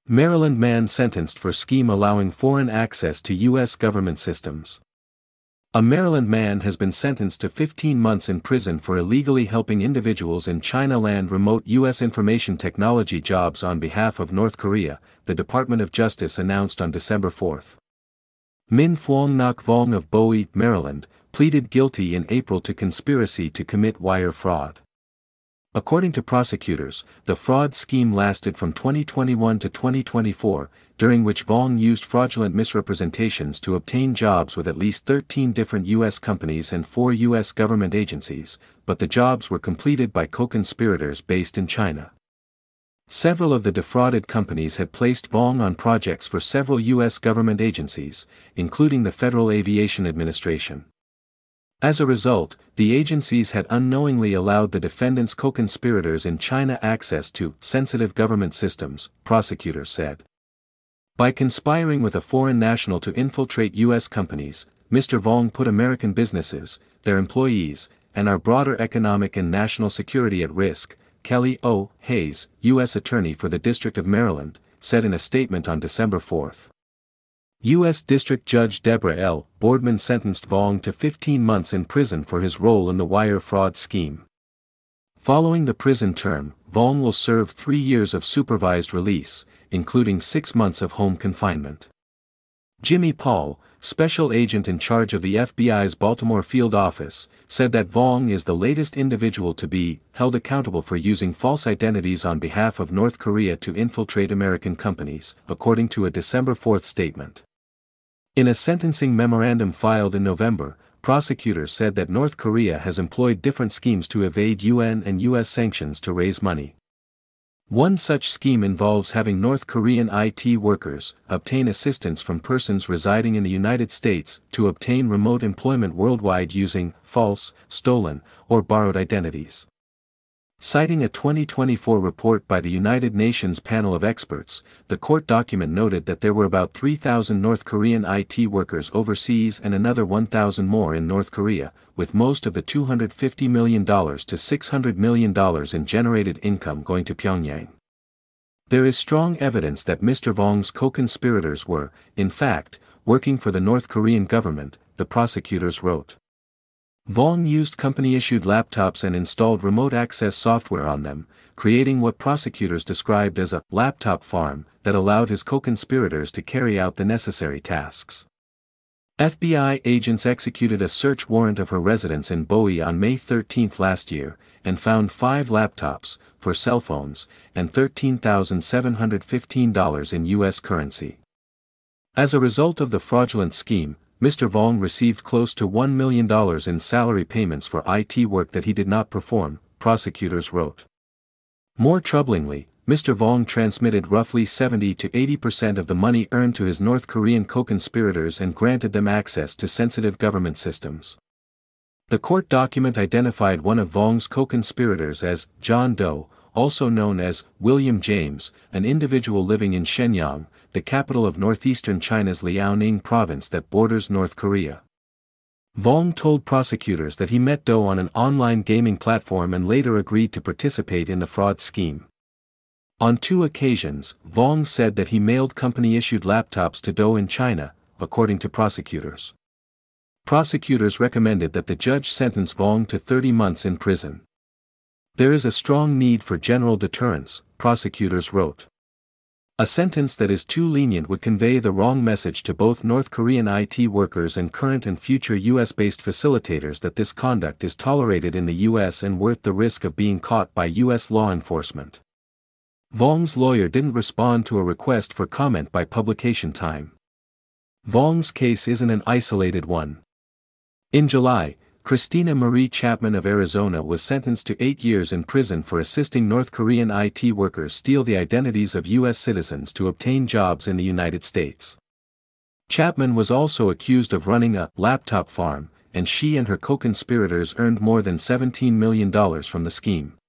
Maryland man sentenced for scheme allowing foreign access to U.S. government systems. A Maryland man has been sentenced to 15 months in prison for illegally helping individuals in China land remote U.S. information technology jobs on behalf of North Korea, the Department of Justice announced on December 4. Min Phuong Ngoc Vong of Bowie, Maryland, pleaded guilty in April to conspiracy to commit wire fraud. According to prosecutors, the fraud scheme lasted from 2021 to 2024, during which Vong used fraudulent misrepresentations to obtain jobs with at least 13 different U.S. companies and 4 U.S. government agencies, but the jobs were completed by co-conspirators based in China. Several of the defrauded companies had placed Vong on projects for several U.S. government agencies, including the Federal Aviation Administration. As a result, the agencies had unknowingly allowed the defendants' co-conspirators in China access to sensitive government systems, prosecutors said. By conspiring with a foreign national to infiltrate U.S. companies, Mr. Vong put American businesses, their employees, and our broader economic and national security at risk, Kelly O. Hayes, U.S. Attorney for the District of Maryland, said in a statement on December 4. U.S. District Judge Deborah L. Boardman sentenced Vong to 15 months in prison for his role in the wire fraud scheme. Following the prison term, Vong will serve 3 years of supervised release, including 6 months of home confinement. Jimmy Paul, special agent in charge of the FBI's Baltimore field office, said that Vong is the latest individual to be held accountable for using false identities on behalf of North Korea to infiltrate American companies, according to a December 4 statement. In a sentencing memorandum filed in November, prosecutors said that North Korea has employed different schemes to evade UN and US sanctions to raise money. One such scheme involves having North Korean IT workers obtain assistance from persons residing in the United States to obtain remote employment worldwide using false, stolen, or borrowed identities. Citing a 2024 report by the United Nations panel of experts, the court document noted that there were about 3,000 North Korean IT workers overseas and another 1,000 more in North Korea, with most of the $250 million to $600 million in generated income going to Pyongyang. There is strong evidence that Mr. Vong's co-conspirators were, in fact, working for the North Korean government, the prosecutors wrote. Vong used company-issued laptops and installed remote access software on them, creating what prosecutors described as a laptop farm that allowed his co-conspirators to carry out the necessary tasks. FBI agents executed a search warrant of her residence in Bowie on May 13 last year, and found 5 laptops, 4 cell phones, and $13,715 in U.S. currency. As a result of the fraudulent scheme, Mr. Vong received close to $1 million in salary payments for IT work that he did not perform, prosecutors wrote. More troublingly, Mr. Vong transmitted roughly 70 to 80% of the money earned to his North Korean co-conspirators and granted them access to sensitive government systems. The court document identified one of Vong's co-conspirators as John Doe, also known as William James, an individual living in Shenyang, the capital of northeastern China's Liaoning province that borders North Korea. Vong told prosecutors that he met Doe on an online gaming platform and later agreed to participate in the fraud scheme. On 2 occasions, Vong said that he mailed company-issued laptops to Doe in China, according to prosecutors. Prosecutors recommended that the judge sentence Vong to 30 months in prison. There is a strong need for general deterrence, prosecutors wrote. A sentence that is too lenient would convey the wrong message to both North Korean IT workers and current and future US-based facilitators that this conduct is tolerated in the US and worth the risk of being caught by US law enforcement. Vong's lawyer didn't respond to a request for comment by publication time. Vong's case isn't an isolated one. In July, Christina Marie Chapman of Arizona was sentenced to 8 years in prison for assisting North Korean IT workers steal the identities of U.S. citizens to obtain jobs in the United States. Chapman was also accused of running a laptop farm, and she and her co-conspirators earned more than $17 million from the scheme.